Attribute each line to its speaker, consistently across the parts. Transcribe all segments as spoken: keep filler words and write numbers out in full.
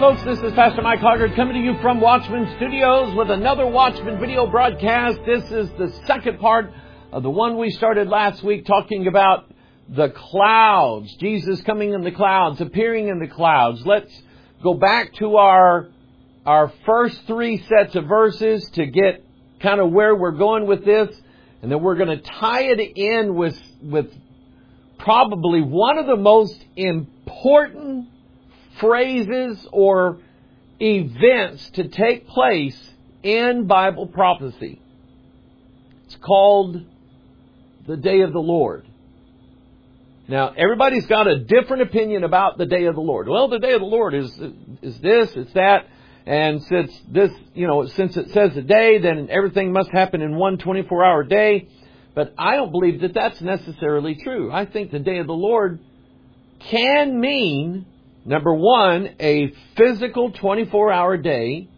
Speaker 1: folks. This is Pastor Mike Hoggard coming to you from Watchman Studios with another Watchman video broadcast. This is the second part of the one we started last week talking about the clouds. Jesus coming in the clouds, appearing in the clouds. Let's go back to our, our first three sets of verses to get kind of where we're going with this. And then we're going to tie it in with, with probably one of the most important phrases or events to take place in Bible prophecy. It's called the Day of the Lord. Now, everybody's got a different opinion about the Day of the Lord. Well, the Day of the Lord is is this, it's that, and since this, you know, since it says a day, then everything must happen in one twenty-four hour day. But I don't believe that that's necessarily true. I think the Day of the Lord can mean, number one, a physical twenty-four hour day,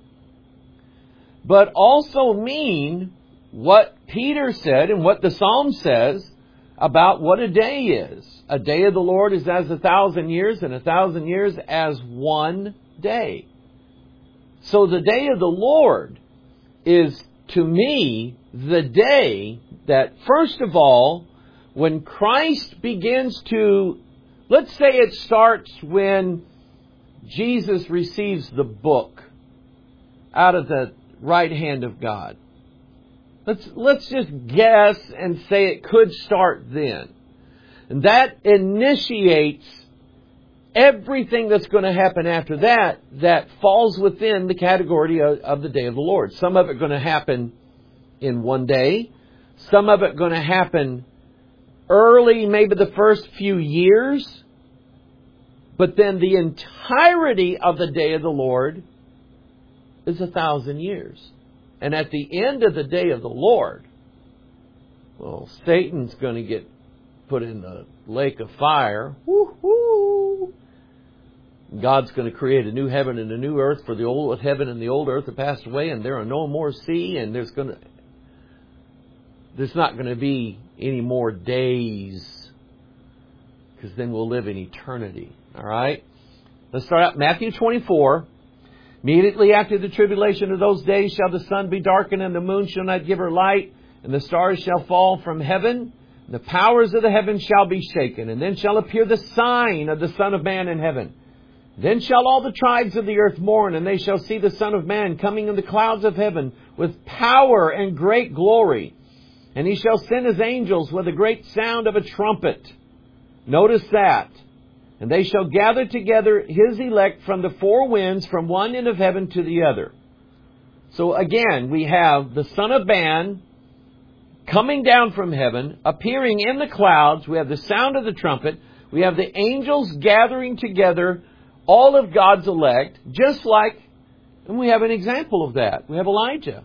Speaker 1: but also mean what Peter said and what the Psalm says about what a day is. A day of the Lord is as a thousand years, and a thousand years as one day. So the day of the Lord is, to me, the day that, first of all, when Christ begins to, let's say it starts when Jesus receives the book out of the right hand of God. Let's, let's just guess and say it could start then. And that initiates everything that's going to happen after that that falls within the category of, of the Day of the Lord. Some of it going to happen in one day. Some of it going to happen early, maybe the first few years. But then the entirety of the Day of the Lord is a thousand years. And at the end of the Day of the Lord, well, Satan's going to get put in the lake of fire. Woo-hoo! God's going to create a new heaven and a new earth, for the old heaven and the old earth have passed away, and there are no more sea, and there's going to, there's not going to be any more days, because then we'll live in eternity. All right? Let's start out Matthew twenty-four. Immediately after the tribulation of those days shall the sun be darkened, and the moon shall not give her light, and the stars shall fall from heaven. The powers of the heavens shall be shaken, and then shall appear the sign of the Son of Man in heaven. Then shall all the tribes of the earth mourn, and they shall see the Son of Man coming in the clouds of heaven with power and great glory. And he shall send his angels with a great sound of a trumpet. Notice that. And they shall gather together his elect from the four winds, from one end of heaven to the other. So again, we have the Son of Man coming down from heaven, appearing in the clouds. We have the sound of the trumpet. We have the angels gathering together all of God's elect, just like, and we have an example of that. We have Elijah.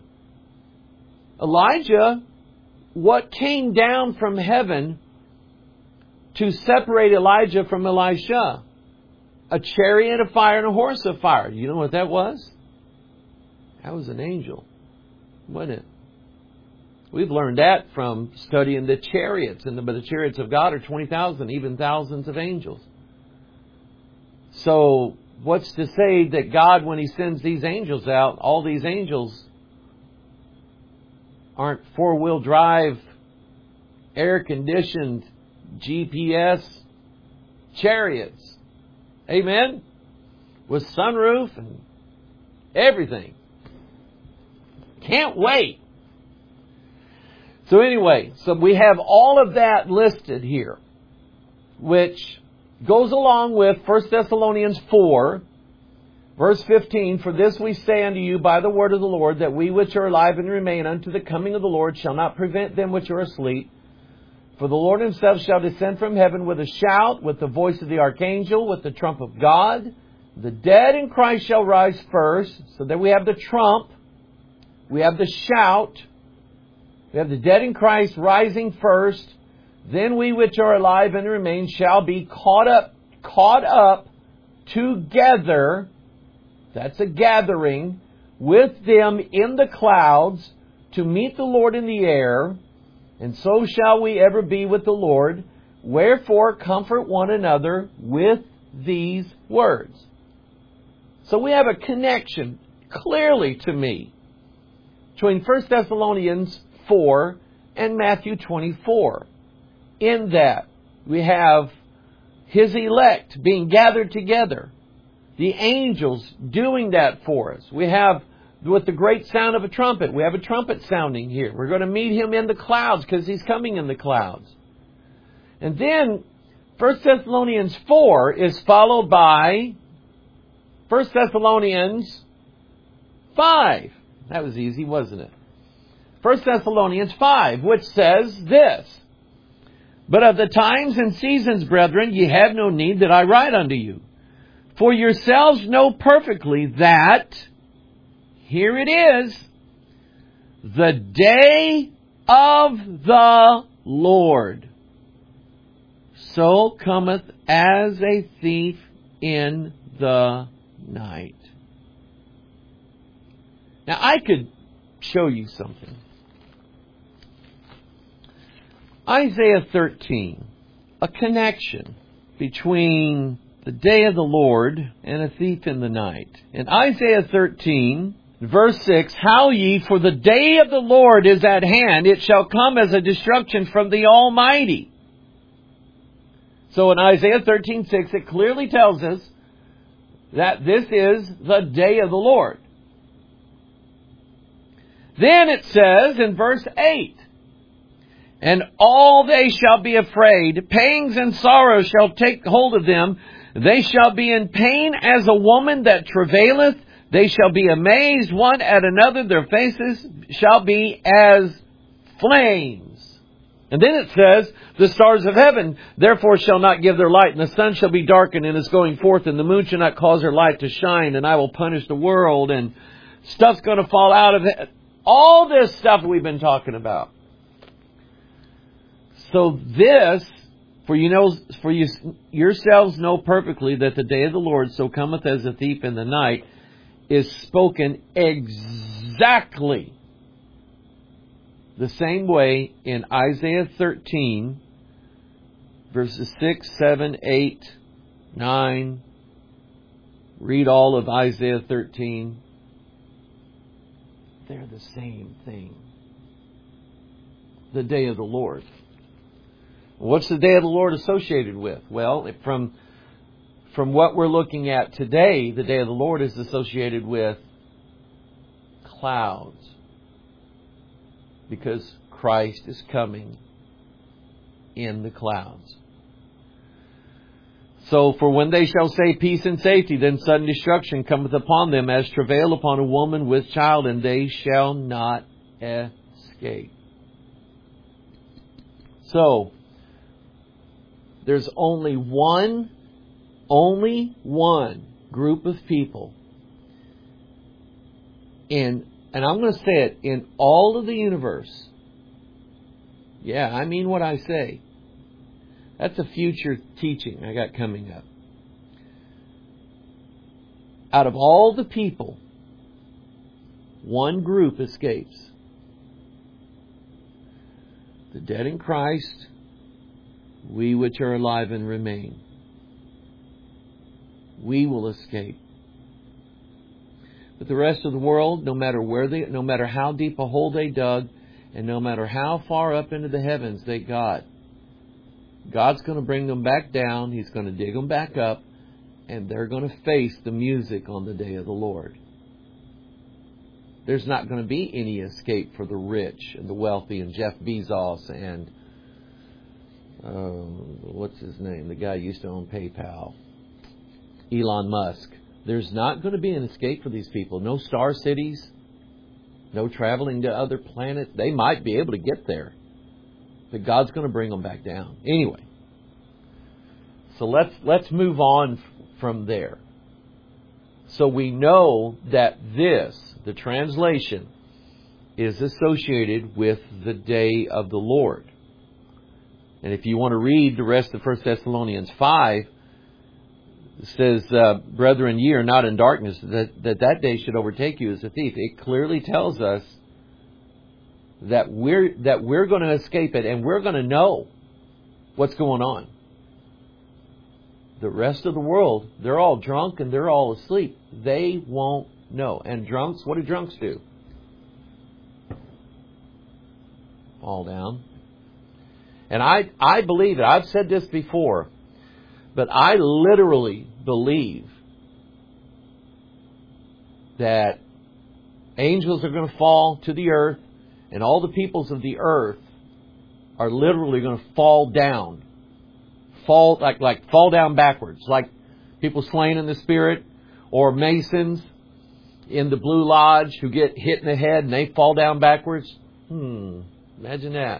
Speaker 1: Elijah, what came down from heaven to separate Elijah from Elisha? A chariot of fire and a horse of fire. You know what that was? That was an angel, wasn't it? We've learned that from studying the chariots. And the, but the chariots of God are twenty thousand, even thousands of angels. So what's to say that God, when He sends these angels out, all these angels aren't four-wheel drive, air-conditioned, G P S chariots? Amen? With sunroof and everything. Can't wait. So anyway, so we have all of that listed here, which goes along with First Thessalonians four, verse fifteen. For this we say unto you by the word of the Lord, that we which are alive and remain unto the coming of the Lord shall not prevent them which are asleep. For the Lord Himself shall descend from heaven with a shout, with the voice of the archangel, with the trump of God. The dead in Christ shall rise first. So then we have the trump. We have the shout. We have the dead in Christ rising first. Then we which are alive and remain shall be caught up, caught up together. That's a gathering with them in the clouds to meet the Lord in the air. And so shall we ever be with the Lord. Wherefore comfort one another with these words. So we have a connection clearly to me between First Thessalonians four and Matthew twenty-four. In that we have His elect being gathered together. The angels doing that for us. We have, with the great sound of a trumpet, we have a trumpet sounding here. We're going to meet Him in the clouds because He's coming in the clouds. And then First Thessalonians four is followed by First Thessalonians five. That was easy, wasn't it? First Thessalonians five, which says this: But of the times and seasons, brethren, ye have no need that I write unto you. For yourselves know perfectly that, here it is, the day of the Lord so cometh as a thief in the night. Now I could show you something. Isaiah thirteen, a connection between the day of the Lord and a thief in the night. In Isaiah thirteen, verse six, How ye, for the day of the Lord is at hand, it shall come as a destruction from the Almighty. So in Isaiah thirteen six, it clearly tells us that this is the day of the Lord. Then it says in verse eight, And all they shall be afraid, pangs and sorrows shall take hold of them. They shall be in pain as a woman that travaileth. They shall be amazed one at another. Their faces shall be as flames. And then it says, The stars of heaven therefore shall not give their light, and the sun shall be darkened in its going forth, and the moon shall not cause her light to shine, and I will punish the world, and stuff's going to fall out of it. All this stuff we've been talking about. So this, for you know, for you yourselves know perfectly that the day of the Lord so cometh as a thief in the night, is spoken exactly the same way in Isaiah thirteen, verses six, seven, eight, nine. Read all of Isaiah thirteen. They're the same thing. The day of the Lord. What's the day of the Lord associated with? Well, from, from what we're looking at today, the day of the Lord is associated with clouds. Because Christ is coming in the clouds. So, for when they shall say peace and safety, then sudden destruction cometh upon them as travail upon a woman with child, and they shall not escape. So, there's only one, only one group of people in, and I'm going to say it, in all of the universe. Yeah, I mean what I say. That's a future teaching I got coming up. Out of all the people, one group escapes. The dead in Christ, we which are alive and remain. We will escape. But the rest of the world, no matter where they, no matter how deep a hole they dug, and no matter how far up into the heavens they got, God's going to bring them back down. He's going to dig them back up, and they're going to face the music on the day of the Lord. There's not going to be any escape for the rich and the wealthy and Jeff Bezos and uh, what's his name? The guy who used to own PayPal. Elon Musk. There's not going to be an escape for these people. No star cities. No traveling to other planets. They might be able to get there. But God's going to bring them back down. Anyway. So let's let's move on from there. So we know that this, the translation, is associated with the day of the Lord. And if you want to read the rest of First Thessalonians five, it says, uh, Brethren, ye are not in darkness, that, that that day should overtake you as a thief. It clearly tells us that we're that we're going to escape it, and we're going to know what's going on. the rest of the world, they're all drunk and they're all asleep. They won't know. And drunks, what do drunks do? Fall down. And I, I believe it. I've said this before, but I literally believe that angels are going to fall to the earth, and all the peoples of the earth are literally going to fall down. Fall like like fall down backwards, like people slain in the spirit, or Masons in the Blue Lodge who get hit in the head and they fall down backwards. Hmm, imagine that.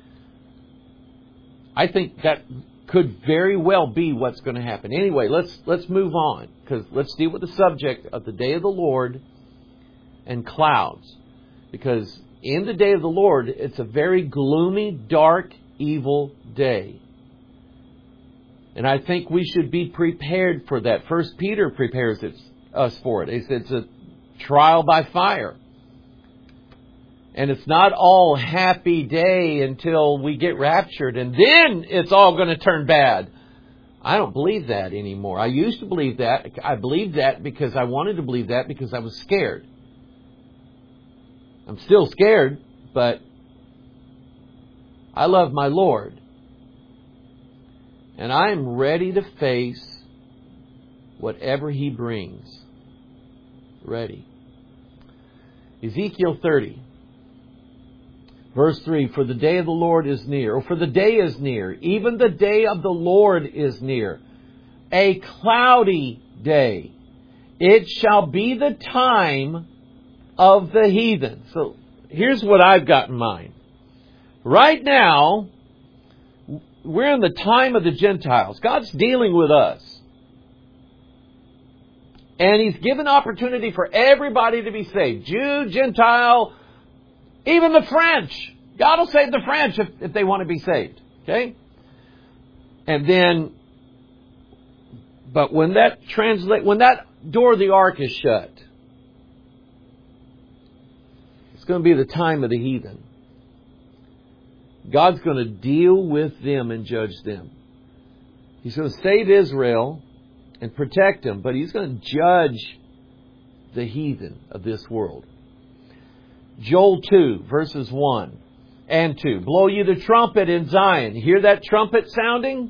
Speaker 1: I think that could very well be what's going to happen. Anyway, let's let's move on, because let's deal with the subject of the day of the Lord and clouds. Because in the day of the Lord, it's a very gloomy, dark, evil day. And I think we should be prepared for that. First Peter prepares it, us for it. It's, it's a trial by fire. And it's not all happy day until we get raptured, and then it's all going to turn bad. I don't believe that anymore. I used to believe that. I believed that because I wanted to believe that because I was scared. I'm still scared, but I love my Lord. And I am ready to face whatever He brings. Ready. Ezekiel thirty. Verse three, for the day of the Lord is near, or for the day is near, even the day of the Lord is near, a cloudy day. It shall be the time of the heathen. So here's what I've got in mind. Right now, we're in the time of the Gentiles. God's dealing with us. And He's given opportunity for everybody to be saved. Jew, Gentile, even the French. God will save the French if, if they want to be saved. Okay? And then, but when that translate, when that door of the ark is shut, it's going to be the time of the heathen. God's going to deal with them and judge them. He's going to save Israel and protect them, but He's going to judge the heathen of this world. Joel two, verses one and two. Blow you the trumpet in Zion. Hear that trumpet sounding?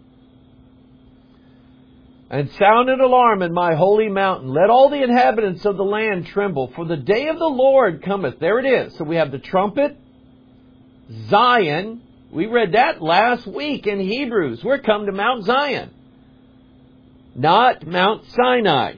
Speaker 1: And sound an alarm in my holy mountain. Let all the inhabitants of the land tremble, for the day of the Lord cometh. There it is. So we have the trumpet, Zion. We read that last week in Hebrews. We're come to Mount Zion, not Mount Sinai.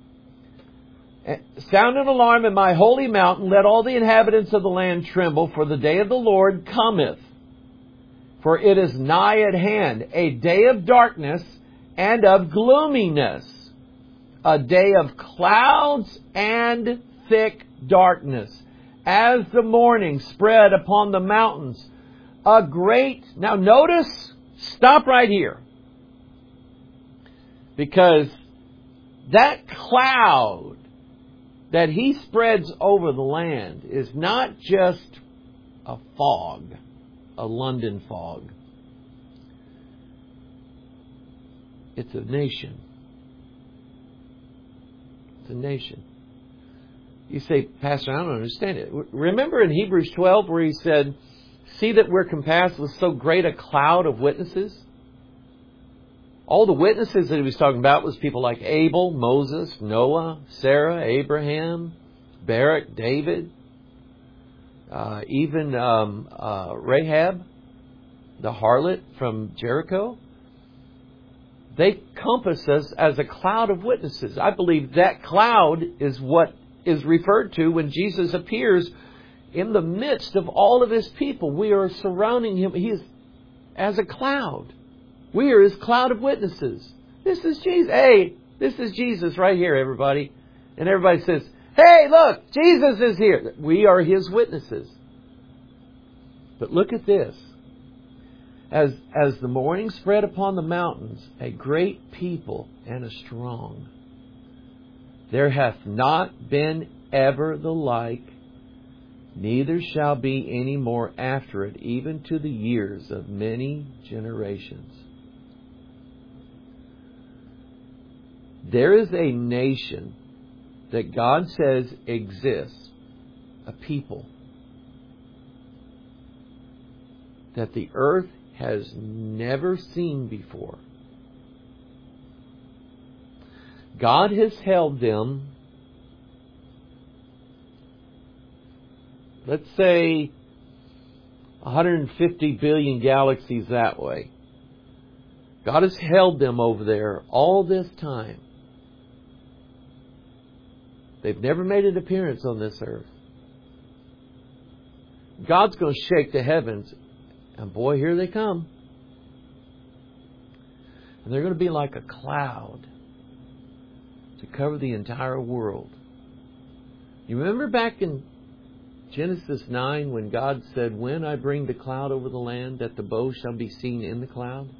Speaker 1: Sound an alarm in my holy mountain. Let all the inhabitants of the land tremble, for the day of the Lord cometh. For it is nigh at hand, a day of darkness and of gloominess, a day of clouds and thick darkness, as the morning spread upon the mountains. A great... Now notice, stop right here. Because that cloud that He spreads over the land is not just a fog, a London fog. It's a nation. It's a nation. You say, Pastor, I don't understand it. Remember in Hebrews twelve where he said, see that we're compassed with so great a cloud of witnesses? All the witnesses that he was talking about was people like Abel, Moses, Noah, Sarah, Abraham, Barak, David, uh, even um, uh, Rahab, the harlot from Jericho. They compass us as a cloud of witnesses. I believe that cloud is what is referred to when Jesus appears in the midst of all of His people. We are surrounding Him. He is as a cloud. We are His cloud of witnesses. This is Jesus. Hey, this is Jesus right here, everybody. And everybody says, hey, look, Jesus is here. We are His witnesses. But look at this. As, as the morning spread upon the mountains, a great people and a strong. There hath not been ever the like, neither shall be any more after it, even to the years of many generations. There is a nation that God says exists, a people that the earth has never seen before. God has held them, let's say, one hundred fifty billion galaxies that way. God has held them over there all this time. They've never made an appearance on this earth. God's going to shake the heavens, and boy, here they come. And they're going to be like a cloud to cover the entire world. You remember back in Genesis nine when God said, "When I bring the cloud over the land, that the bow shall be seen in the cloud"?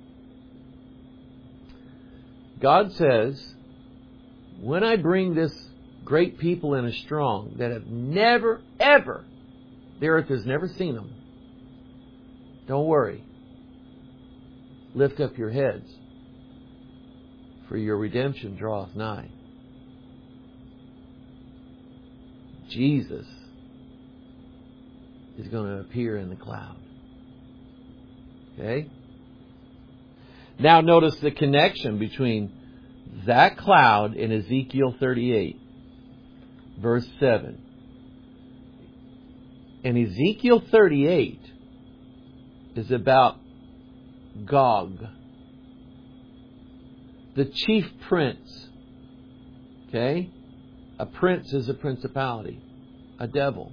Speaker 1: God says, when I bring this great people and a strong that have never, ever, the earth has never seen them, don't worry. Lift up your heads, for your redemption draweth nigh. Jesus is going to appear in the cloud. Okay? Now notice the connection between that cloud and Ezekiel thirty-eight, verse seven. And Ezekiel thirty-eight is about Gog, the chief prince. Okay? A prince is a principality, a devil.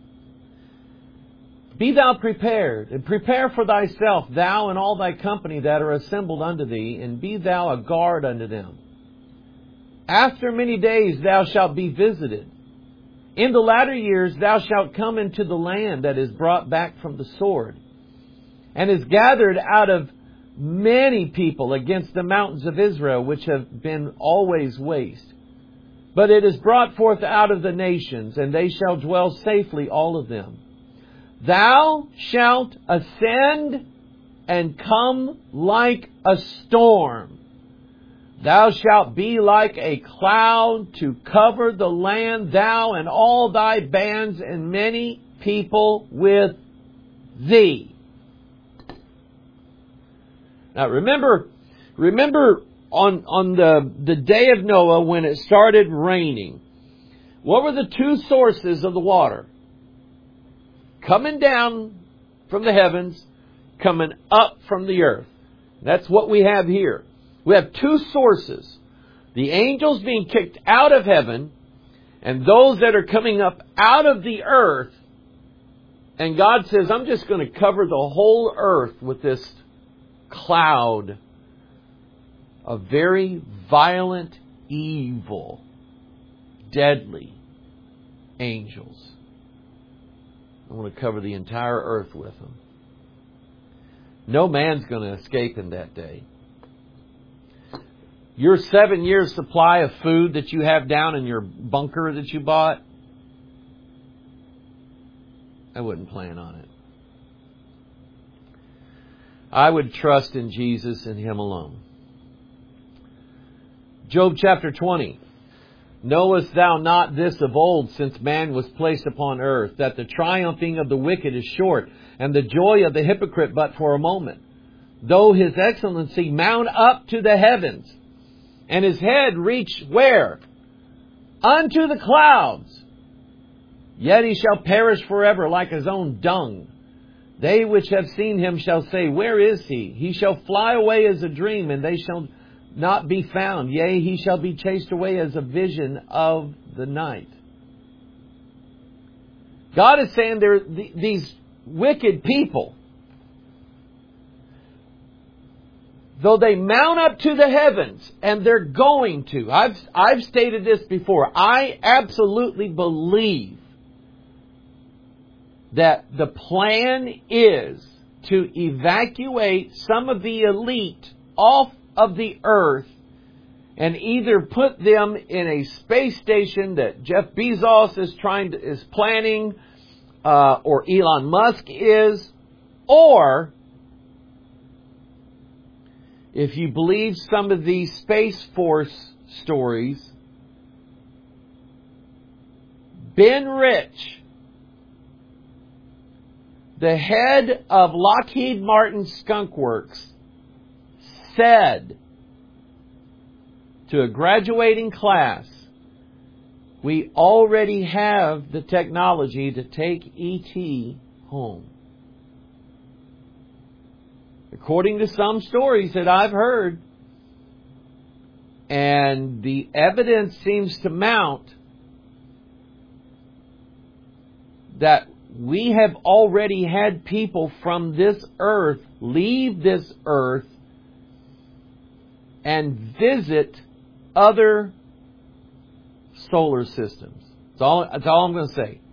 Speaker 1: Be thou prepared, and prepare for thyself, thou and all thy company that are assembled unto thee, and be thou a guard unto them. After many days thou shalt be visited. In the latter years thou shalt come into the land that is brought back from the sword, and is gathered out of many people against the mountains of Israel, which have been always waste. But it is brought forth out of the nations, and they shall dwell safely, all of them. Thou shalt ascend and come like a storm. Thou shalt be like a cloud to cover the land, thou and all thy bands and many people with thee. Now remember, remember on, on the, the day of Noah when it started raining, what were the two sources of the water? Coming down from the heavens, coming up from the earth. That's what we have here. We have two sources. The angels being kicked out of heaven, and those that are coming up out of the earth. And God says, I'm just going to cover the whole earth with this cloud of very violent, evil, deadly angels. I want to cover the entire earth with them. No man's going to escape in that day. Your seven years supply of food that you have down in your bunker that you bought, I wouldn't plan on it. I would trust in Jesus and Him alone. Job chapter twenty. Knowest thou not this of old, since man was placed upon earth, that the triumphing of the wicked is short, and the joy of the hypocrite but for a moment? Though his excellency mount up to the heavens, and his head reach where? Unto the clouds. Yet he shall perish forever like his own dung. They which have seen him shall say, where is he? He shall fly away as a dream, and they shall not be found. Yea, he shall be chased away as a vision of the night. God is saying there th- these wicked people, though they mount up to the heavens, and they're going to. I've, I've stated this before. I absolutely believe that the plan is to evacuate some of the elite off of the earth and either put them in a space station that Jeff Bezos is trying to, is planning, uh, or Elon Musk is, or if you believe some of these Space Force stories, Ben Rich, the head of Lockheed Martin Skunk Works, said to a graduating class, we already have the technology to take E T home. According to some stories that I've heard, and the evidence seems to mount, that we have already had people from this earth leave this earth and visit other solar systems. That's all, that's all I'm going to say.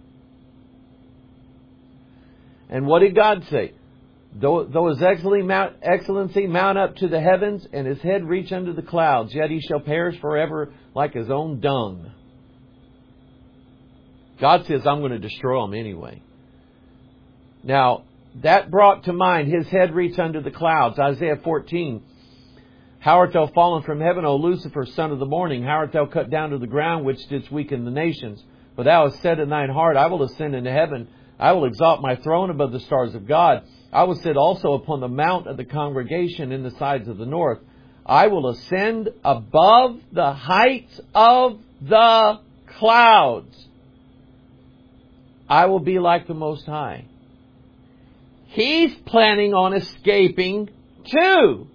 Speaker 1: And what did God say? Though, though his excellency mount up to the heavens, and his head reach unto the clouds, yet he shall perish forever like his own dung. God says, I'm going to destroy him anyway. Now, that brought to mind his head reach unto the clouds. Isaiah fourteen. How art thou fallen from heaven, O Lucifer, son of the morning? How art thou cut down to the ground, which didst weaken the nations? For thou hast said in thine heart, I will ascend into heaven. I will exalt my throne above the stars of God. I will sit also upon the mount of the congregation in the sides of the north. I will ascend above the heights of the clouds. I will be like the Most High. He's planning on escaping too.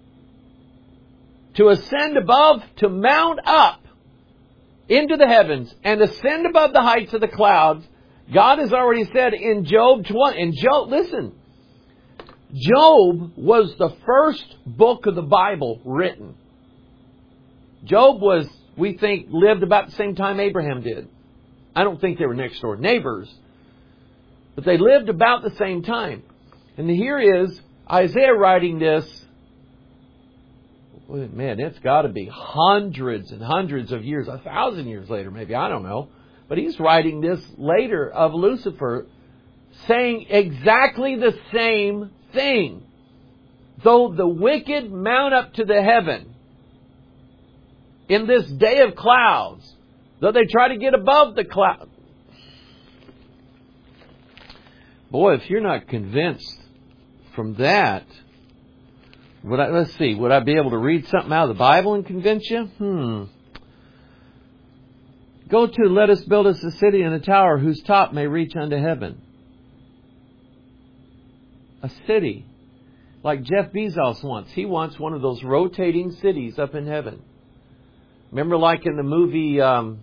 Speaker 1: To ascend above, to mount up into the heavens and ascend above the heights of the clouds. God has already said in Job twenty, in Job, listen, Job was the first book of the Bible written. Job was, we think, lived about the same time Abraham did. I don't think they were next door neighbors, but they lived about the same time. And here is Isaiah writing this. Man, it's got to be hundreds and hundreds of years, a thousand years later, maybe, I don't know. But he's writing this later of Lucifer, saying exactly the same thing. Though the wicked mount up to the heaven in this day of clouds, though they try to get above the cloud. Boy, if you're not convinced from that, would I, let's see, would I be able to read something out of the Bible and convince you? Hmm. Go to, let us build us a city and a tower whose top may reach unto heaven. A city. Like Jeff Bezos wants. He wants one of those rotating cities up in heaven. Remember like in the movie, um,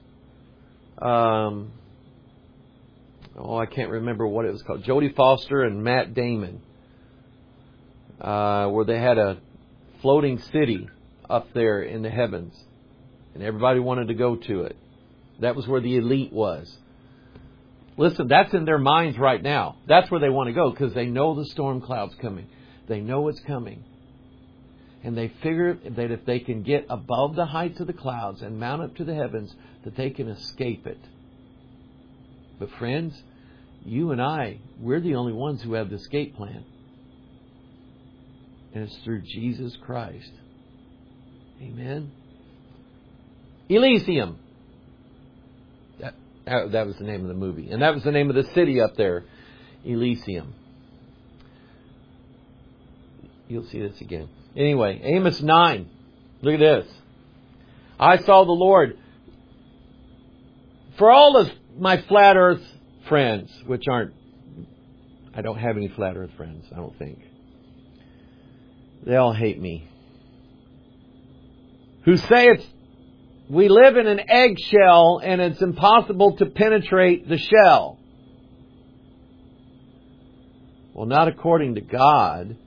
Speaker 1: um, oh, I can't remember what it was called. Jodie Foster and Matt Damon. Uh, where they had a floating city up there in the heavens. And everybody wanted to go to it. That was where the elite was. Listen, that's in their minds right now. That's where they want to go because they know the storm cloud's coming. They know it's coming. And they figure that if they can get above the heights of the clouds and mount up to the heavens, that they can escape it. But friends, you and I, we're the only ones who have the escape plan. And it's through Jesus Christ. Amen. Elysium. That, that, that was the name of the movie. And that was the name of the city up there. Elysium. You'll see this again. Anyway, Amos nine. Look at this. I saw the Lord. For all of my flat earth friends, which aren't, I don't have any flat earth friends, I don't think. They all hate me. Who say it's, we live in an eggshell and it's impossible to penetrate the shell. Well, not according to God.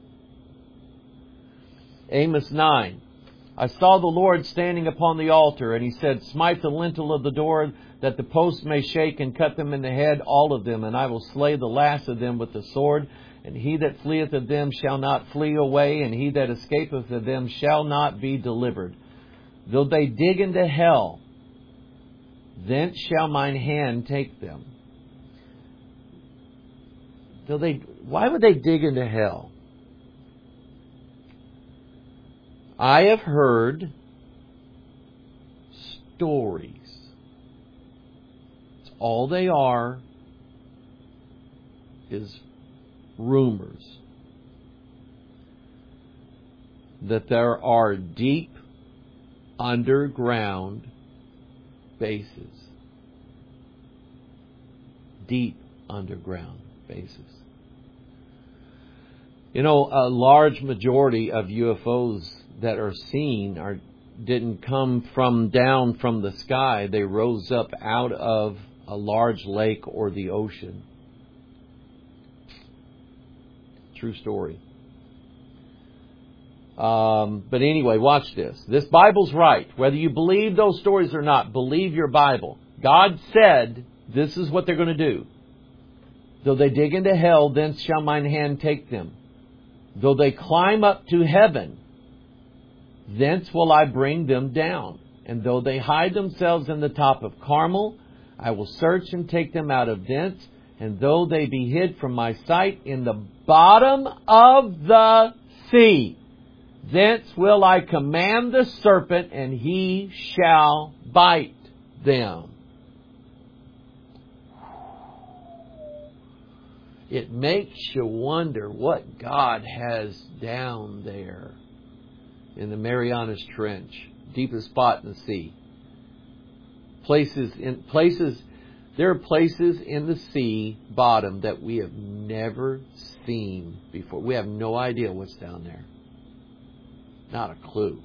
Speaker 1: Amos nine. I saw the Lord standing upon the altar, and he said, smite the lintel of the door, that the posts may shake, and cut them in the head, all of them, and I will slay the last of them with the sword. And he that fleeth of them shall not flee away, and he that escapeth of them shall not be delivered. Though they dig into hell, thence shall mine hand take them. Though they, why would they dig into hell? I have heard stories. It's all they are is rumors. That there are deep underground bases. Deep underground bases. You know, a large majority of U F Os that are seen are didn't come from down from the sky. They rose up out of a large lake or the ocean. True story. Um, but anyway, watch this. This Bible's right. Whether you believe those stories or not, believe your Bible. God said this is what they're going to do. Though they dig into hell, thence shall mine hand take them. Though they climb up to heaven, thence will I bring them down. And though they hide themselves in the top of Carmel, I will search and take them out of thence. And though they be hid from my sight in the bottom of the sea, thence will I command the serpent, and he shall bite them. It makes you wonder what God has down there in the Marianas Trench, deepest spot in the sea. Places in places, there are places in the sea bottom that we have never seen before. We have no idea what's down there. Not a clue.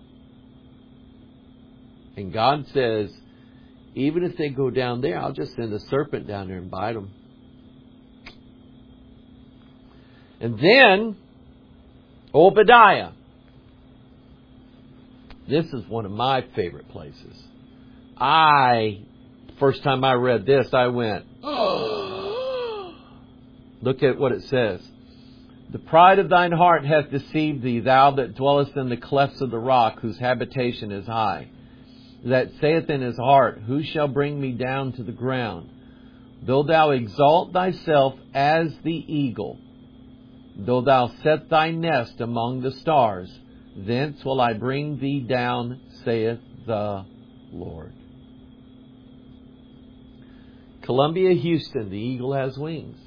Speaker 1: And God says, even if they go down there, I'll just send a serpent down there and bite them. And then, Obadiah. This is one of my favorite places. I, first time I read this, I went, oh. Look at what it says. The pride of thine heart hath deceived thee, thou that dwellest in the clefts of the rock, whose habitation is high. That saith in his heart, who shall bring me down to the ground? Though thou exalt thyself as the eagle, though thou set thy nest among the stars, thence will I bring thee down, saith the Lord. Columbia, Houston, the eagle has wings.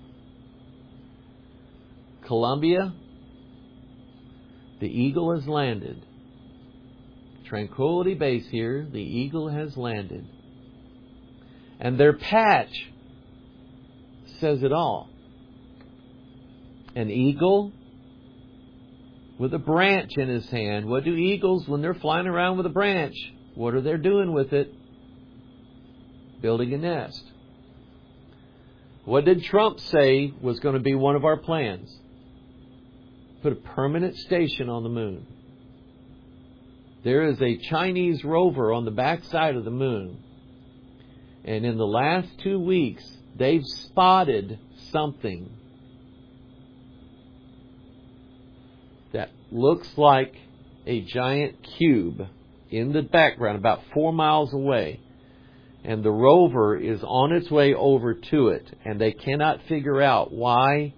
Speaker 1: Columbia, the eagle has landed. Tranquility Base here, the eagle has landed. And their patch says it all. An eagle with a branch in his hand. What do eagles, when they're flying around with a branch, what are they doing with it? Building a nest. What did Trump say was going to be one of our plans? Put a permanent station on the moon. There is a Chinese rover on the backside of the moon. And in the last two weeks, they've spotted something that looks like a giant cube in the background, about four miles away. And the rover is on its way over to it. And they cannot figure out why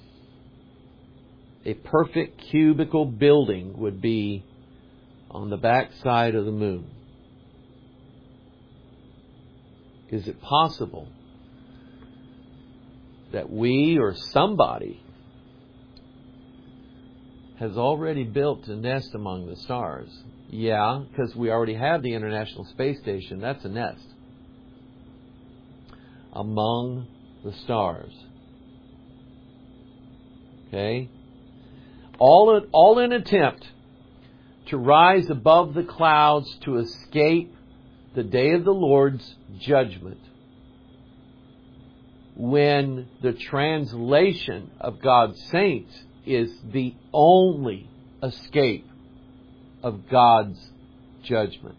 Speaker 1: a perfect cubical building would be on the backside of the moon. Is it possible that we or somebody has already built a nest among the stars? Yeah, because we already have the International Space Station. That's a nest. Among the stars. Okay? All in, all in attempt to rise above the clouds to escape the day of the Lord's judgment, when the translation of God's saints is the only escape of God's judgment.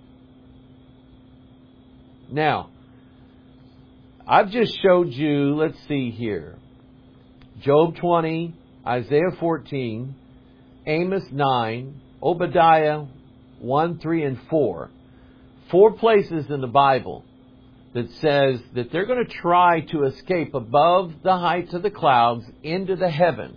Speaker 1: Now, I've just showed you, let's see here, Job twenty, Isaiah fourteen, Amos nine, Obadiah one, three, and four. Four places in the Bible that says that they're going to try to escape above the heights of the clouds into the heavens.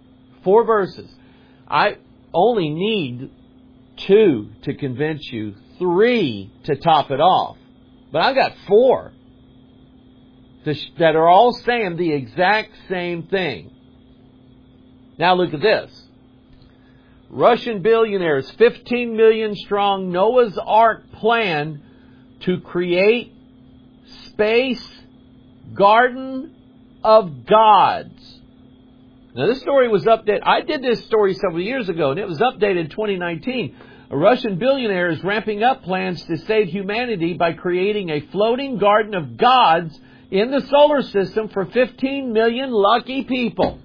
Speaker 1: Four verses. I only need two to convince you. three to top it off. But I've got four that are all saying the exact same thing. Now look at this. Russian billionaires, fifteen million strong Noah's Ark plan to create space garden of gods. Now this story was updated. I did this story several years ago and it was updated in twenty nineteen. A Russian billionaire is ramping up plans to save humanity by creating a floating garden of gods in the solar system for fifteen million lucky people.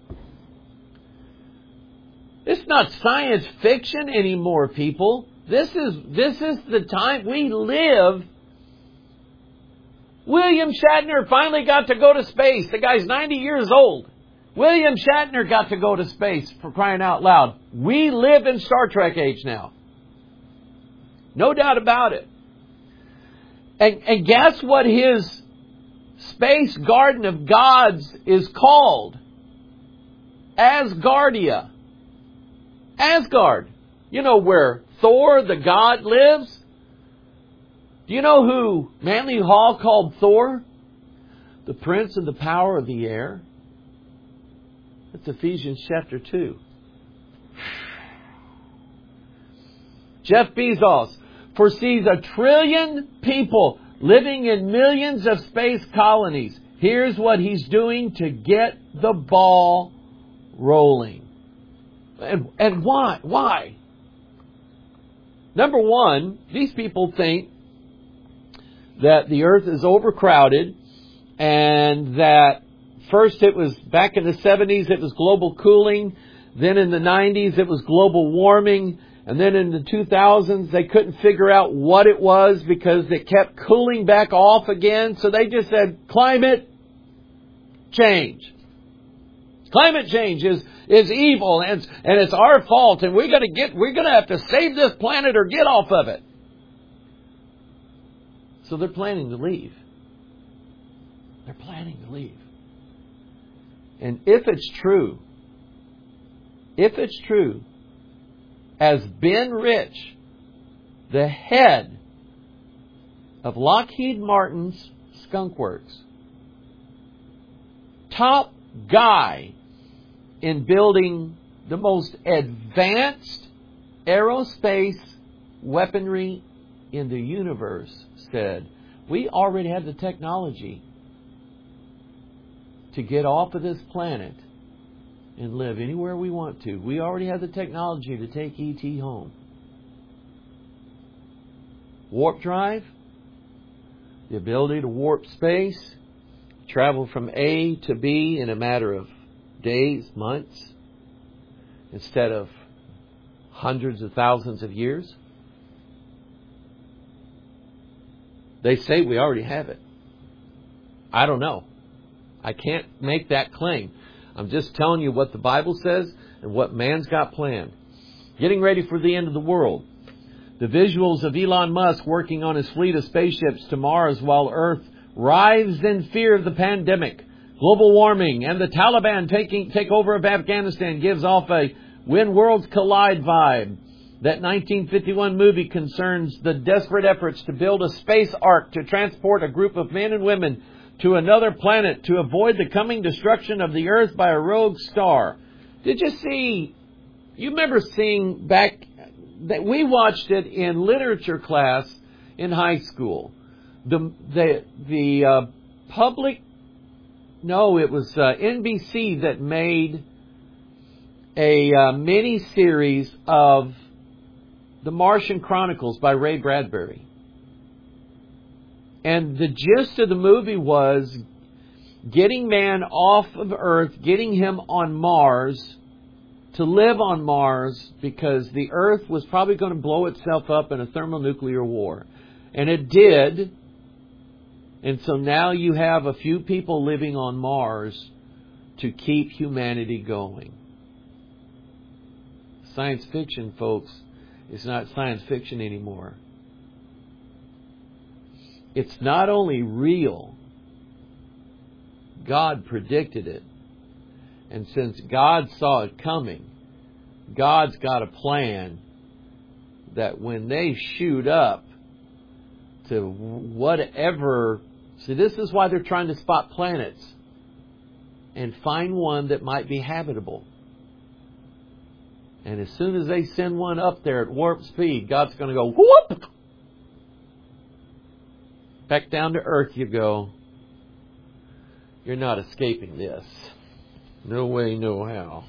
Speaker 1: It's not science fiction anymore, people. This is, this is the time we live. William Shatner finally got to go to space. The guy's ninety years old. William Shatner got to go to space, for crying out loud. We live in Star Trek age now. No doubt about it. And, and guess what his space garden of gods is called? Asgardia. Asgard. You know where Thor, the god, lives? Do you know who Manly Hall called Thor? The prince of the power of the air. That's Ephesians chapter two. Jeff Bezos foresees a trillion people living in millions of space colonies. Here's what he's doing to get the ball rolling. And, and why? Why? Number one, these people think that the earth is overcrowded and that first it was back in the seventies it was global cooling, then in the nineties it was global warming, and then in the two thousands they couldn't figure out what it was because it kept cooling back off again, so they just said climate change. Climate change is, is evil and it's, and it's our fault and we're gonna get we're gonna have to save this planet or get off of it. So they're planning to leave. They're planning to leave. And if it's true, if it's true, as Ben Rich, the head of Lockheed Martin's Skunk Works, top guy in building the most advanced aerospace weaponry in the universe, said, we already have the technology to get off of this planet and live anywhere we want to. We already have the technology to take E T home. Warp drive, the ability to warp space, travel from A to B in a matter of days, months, instead of hundreds of thousands of years. They say we already have it. I don't know. I can't make that claim. I'm just telling you what the Bible says and what man's got planned. Getting ready for the end of the world. The visuals of Elon Musk working on his fleet of spaceships to Mars while Earth writhes in fear of the pandemic, global warming, and the Taliban taking take over of Afghanistan gives off a when worlds collide vibe. That nineteen fifty-one movie concerns the desperate efforts to build a space ark to transport a group of men and women to another planet to avoid the coming destruction of the Earth by a rogue star. Did you see, you remember seeing back, that we watched it in literature class in high school. The, the, the uh, public, no, it was uh, N B C that made a uh, mini-series of The Martian Chronicles by Ray Bradbury. And the gist of the movie was getting man off of Earth, getting him on Mars, to live on Mars, because the Earth was probably going to blow itself up in a thermonuclear war. And it did. And so now you have a few people living on Mars to keep humanity going. Science fiction, folks, is not science fiction anymore. It's not only real, God predicted it. And since God saw it coming, God's got a plan that when they shoot up to whatever... See, this is why they're trying to spot planets and find one that might be habitable. And as soon as they send one up there at warp speed, God's going to go, whoop! Back down to Earth you go. You're not escaping this. No way, no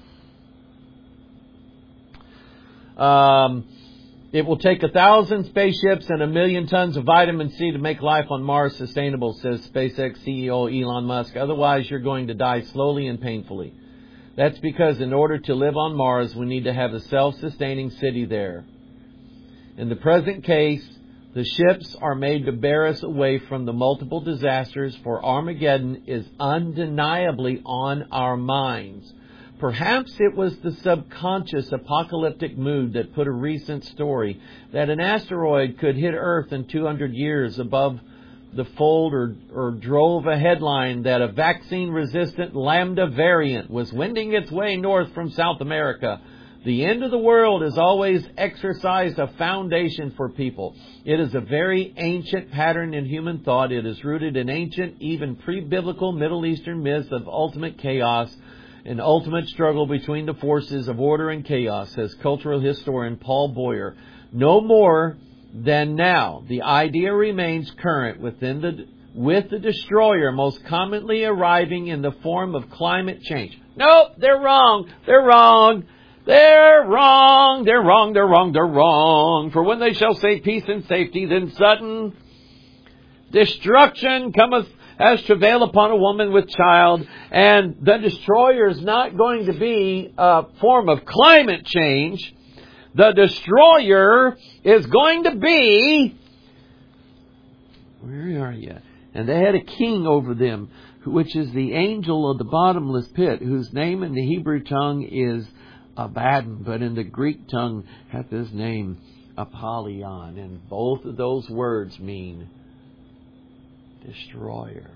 Speaker 1: how. Um, it will take a thousand spaceships and a million tons of vitamin C to make life on Mars sustainable, says SpaceX C E O Elon Musk. Otherwise, you're going to die slowly and painfully. That's because in order to live on Mars, we need to have a self-sustaining city there. In the present case, the ships are made to bear us away from the multiple disasters, for Armageddon is undeniably on our minds. Perhaps it was the subconscious apocalyptic mood that put a recent story that an asteroid could hit Earth in two hundred years above the fold, or, or drove a headline that a vaccine-resistant Lambda variant was wending its way north from South America. The end of the world has always exercised a foundation for people. It is a very ancient pattern in human thought. It is rooted in ancient, even pre-biblical Middle Eastern myths of ultimate chaos, an ultimate struggle between the forces of order and chaos, says cultural historian Paul Boyer. No more than now, the idea remains current within the with the destroyer most commonly arriving in the form of climate change. Nope, they're wrong. They're wrong. They're wrong. They're wrong. They're wrong. They're wrong. For when they shall say peace and safety, then sudden destruction cometh as travail upon a woman with child. And the destroyer is not going to be a form of climate change. The destroyer is going to be... Where are you? And they had a king over them, which is the angel of the bottomless pit, whose name in the Hebrew tongue is Abaddon, but in the Greek tongue hath his name Apollyon. And both of those words mean destroyer.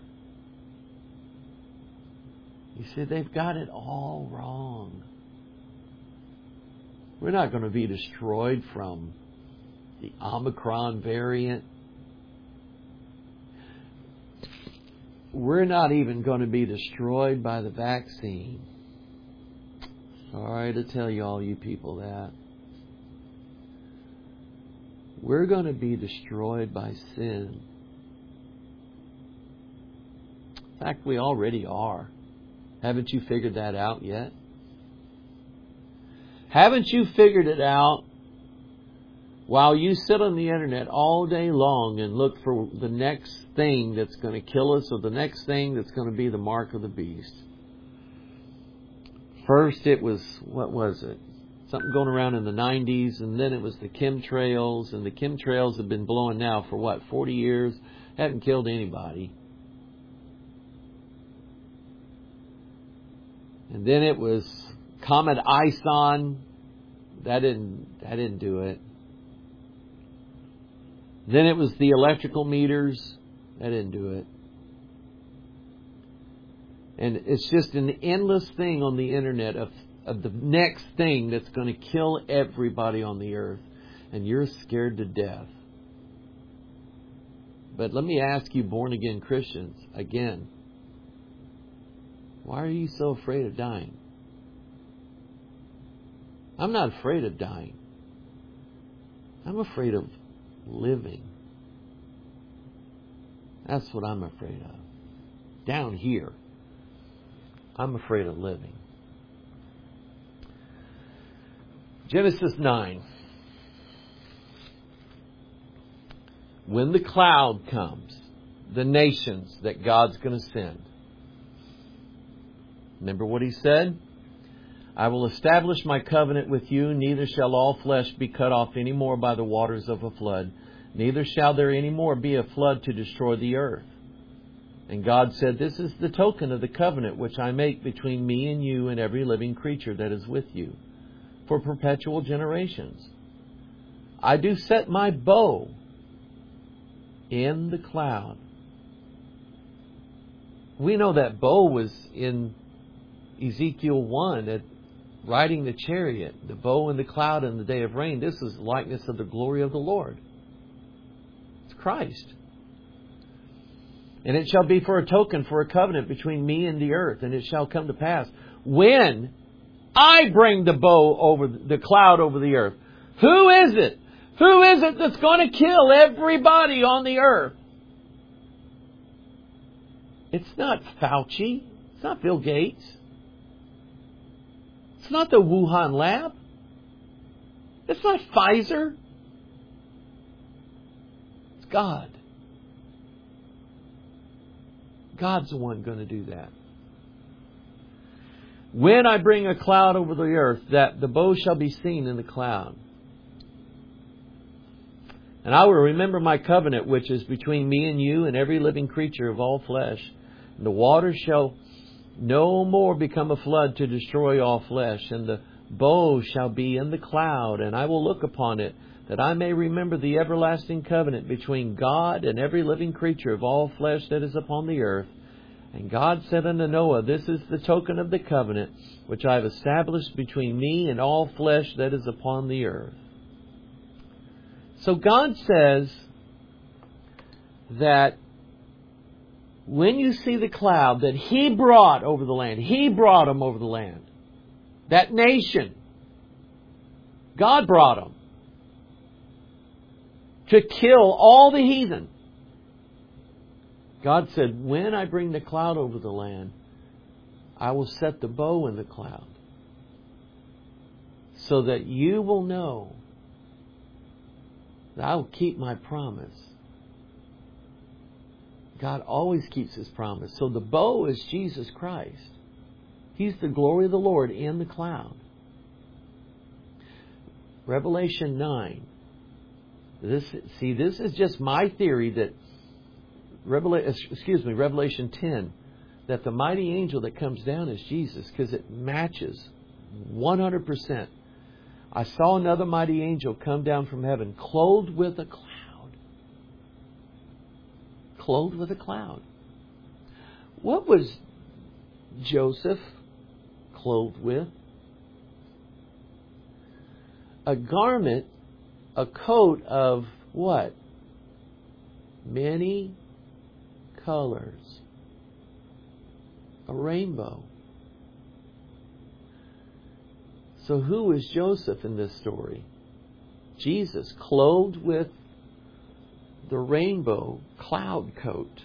Speaker 1: You see, they've got it all wrong. We're not going to be destroyed from the Omicron variant. We're not even going to be destroyed by the vaccine. Sorry to tell you all you people that. We're going to be destroyed by sin. In fact, we already are. Haven't you figured that out yet? Haven't you figured it out while you sit on the internet all day long and look for the next thing that's going to kill us, or the next thing that's going to be the mark of the beast? First it was, what was it? Something going around in the nineties, and then it was the chemtrails, and the chemtrails have been blowing now for what, forty years? Haven't killed anybody. And then it was Comet Ison. That didn't, that didn't do it. Then it was the electrical meters. That didn't do it. And it's just an endless thing on the internet of, of the next thing that's going to kill everybody on the earth. And you're scared to death. But let me ask you, born-again Christians, again. Why are you so afraid of dying? I'm not afraid of dying. I'm afraid of living. That's what I'm afraid of. Down here, I'm afraid of living. Genesis nine. When the cloud comes, the nations that God's going to send. Remember what He said? I will establish my covenant with you, neither shall all flesh be cut off any more by the waters of a flood, neither shall there any more be a flood to destroy the earth. And God said, this is the token of the covenant which I make between me and you and every living creature that is with you, for perpetual generations. I do set my bow in the cloud. We know that bow was in Ezekiel one at riding the chariot, the bow and the cloud in the day of rain. This is likeness of the glory of the Lord. It's Christ. And it shall be for a token, for a covenant between me and the earth. And it shall come to pass when I bring the bow over the cloud over the earth. Who is it? Who is it that's going to kill everybody on the earth? It's not Fauci. It's not Bill Gates. It's not the Wuhan lab. It's not Pfizer. It's God. God's the one going to do that. When I bring a cloud over the earth, that the bow shall be seen in the cloud. And I will remember my covenant, which is between me and you and every living creature of all flesh. And the waters shall no more become a flood to destroy all flesh. And the bow shall be in the cloud, and I will look upon it, that I may remember the everlasting covenant between God and every living creature of all flesh that is upon the earth. And God said unto Noah, this is the token of the covenant which I have established between me and all flesh that is upon the earth. So God says that when you see the cloud that He brought over the land, He brought them over the land. That nation, God brought them to kill all the heathen. God said, when I bring the cloud over the land, I will set the bow in the cloud so that you will know that I will keep my promise. God always keeps His promise. So the bow is Jesus Christ. He's the glory of the Lord in the cloud. Revelation nine. This, see, this is just my theory that Revela- excuse me, Revelation ten, that the mighty angel that comes down is Jesus, because it matches one hundred percent. I saw another mighty angel come down from heaven, clothed with a cloud. Clothed with a cloud. What was Joseph clothed with? A garment, a coat of what? Many colors. A rainbow. So who is Joseph in this story? Jesus, clothed with the rainbow cloud coat.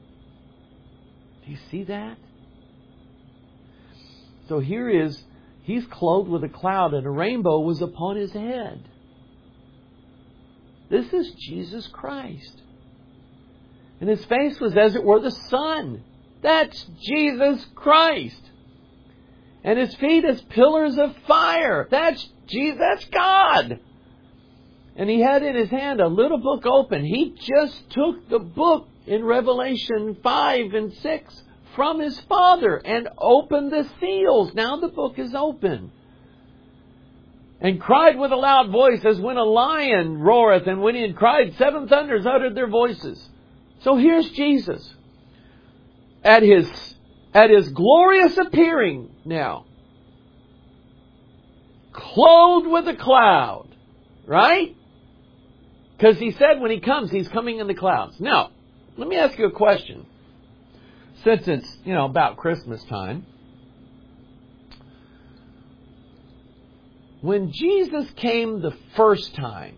Speaker 1: Do you see that? So here is, he's clothed with a cloud and a rainbow was upon his head. This is Jesus Christ. And His face was as it were the sun. That's Jesus Christ. And His feet as pillars of fire. That's Jesus. That's God. And He had in His hand a little book open. He just took the book in Revelation five and six from His Father and opened the seals. Now the book is open. And cried with a loud voice, as when a lion roareth, and when he had cried, seven thunders uttered their voices. So here's Jesus at His at His glorious appearing now, clothed with a cloud, right? Because He said when He comes, He's coming in the clouds. Now, let me ask you a question. Since it's, you know, about Christmas time, when Jesus came the first time,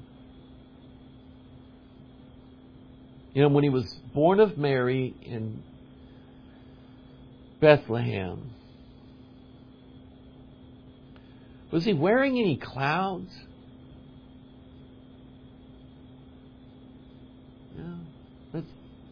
Speaker 1: you know, when He was born of Mary in Bethlehem, was He wearing any clouds? No. Let's,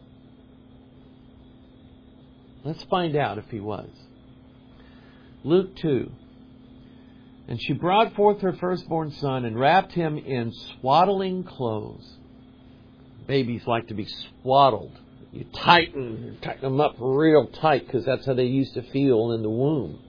Speaker 1: let's find out if He was. Luke two. And she brought forth her firstborn son and wrapped him in swaddling clothes. Babies like to be swaddled. You tighten, you tighten them up real tight because that's how they used to feel in the womb.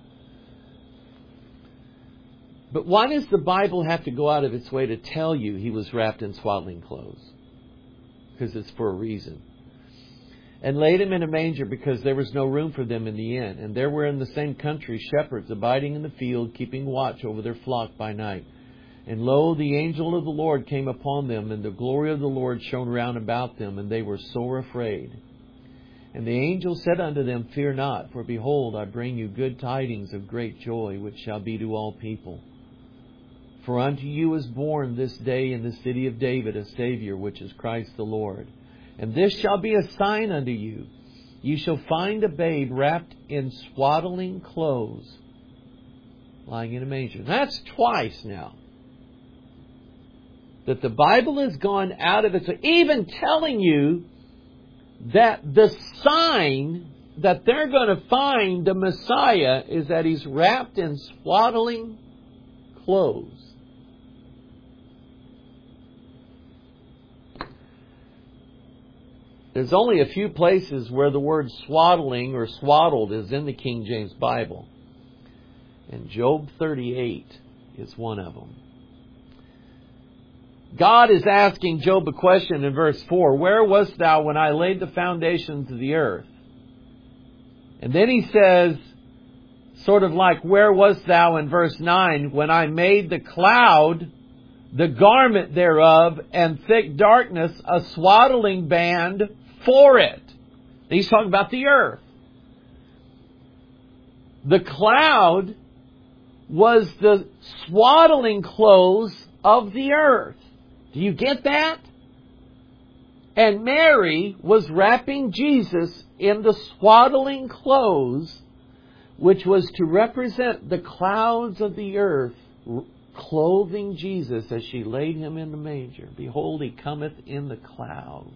Speaker 1: But why does the Bible have to go out of its way to tell you He was wrapped in swaddling clothes? Because it's for a reason. and laid him in a manger, because there was no room for them in the inn. And there were in the same country shepherds abiding in the field, keeping watch over their flock by night. And lo, the angel of the Lord came upon them, and the glory of the Lord shone round about them, and they were sore afraid. And the angel said unto them, Fear not, for behold, I bring you good tidings of great joy, which shall be to all people. For unto you is born this day in the city of David a Savior, which is Christ the Lord. And this shall be a sign unto you. You shall find a babe wrapped in swaddling clothes, lying in a manger. That's twice now that the Bible has gone out of it. So even telling you that the sign that they're going to find the Messiah is that He's wrapped in swaddling clothes. There's only a few places where the word swaddling or swaddled is in the King James Bible. And Job thirty-eight is one of them. God is asking Job a question in verse four. Where wast thou when I laid the foundations of the earth? And then he says, sort of like, where wast thou in verse nine when I made the cloud, the garment thereof, and thick darkness, a swaddling band for it? He's talking about the earth. The cloud was the swaddling clothes of the earth. Do you get that? And Mary was wrapping Jesus in the swaddling clothes, which was to represent the clouds of the earth, clothing Jesus as she laid Him in the manger. Behold, He cometh in the clouds.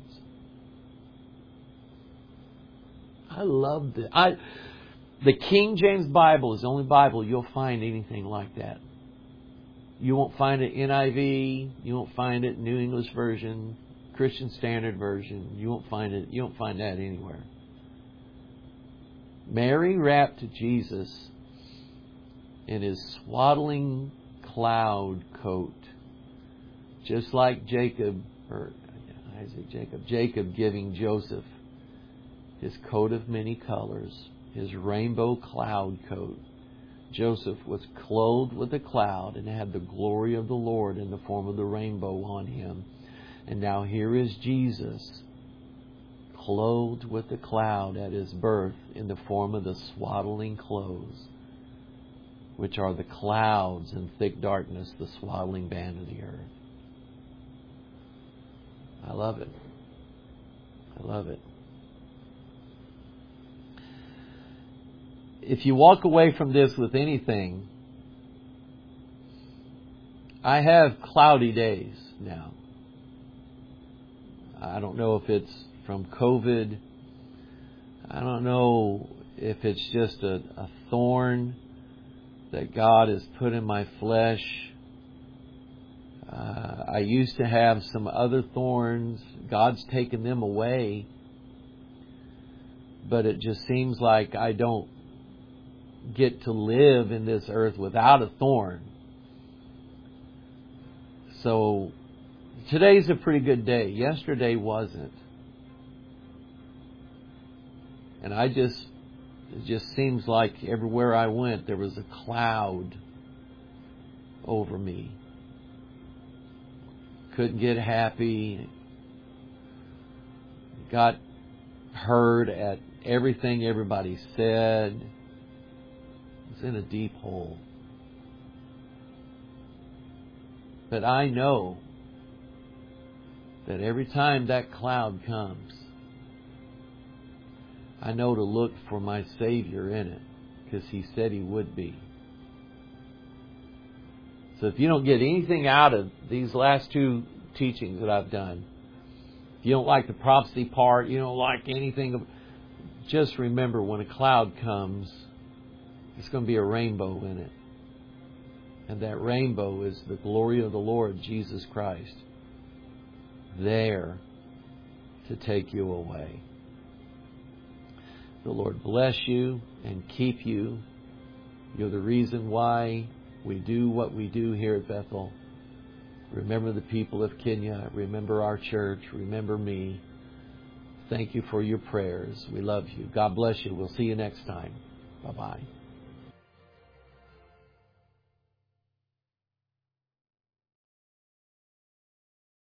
Speaker 1: I love this. I, the King James Bible is the only Bible you'll find anything like that. You won't find it N I V. You won't find it New English Version, Christian Standard Version. You won't find it. You won't find that anywhere. Mary wrapped Jesus in His swaddling cloud coat, just like Jacob, or Isaac, Jacob, Jacob giving Joseph his coat of many colors, his rainbow cloud coat. Joseph was clothed with a cloud and had the glory of the Lord in the form of the rainbow on him. And now here is Jesus, clothed with the cloud at His birth in the form of the swaddling clothes, which are the clouds and thick darkness, the swaddling band of the earth. I love it. I love it. If you walk away from this with anything, I have cloudy days now. I don't know if it's from COVID. I don't know if it's just a, a thorn that God has put in my flesh. Uh, I used to have some other thorns. God's taken them away. But it just seems like I don't get to live in this earth without a thorn. So today's a pretty good day. Yesterday wasn't. And I just, it just seems like everywhere I went there was a cloud over me. Couldn't get happy. Got hurt at everything everybody said. Was in a deep hole. But I know that every time that cloud comes, I know to look for my Savior in it, because He said He would be. So if you don't get anything out of these last two teachings that I've done, if you don't like the prophecy part, you don't like anything, just remember when a cloud comes, it's going to be a rainbow in it. And that rainbow is the glory of the Lord Jesus Christ, there to take you away. The Lord bless you and keep you. You're the reason why we do what we do here at Bethel. Remember the people of Kenya. Remember our church. Remember me. Thank you for your prayers. We love you. God bless you. We'll see you next time. Bye-bye.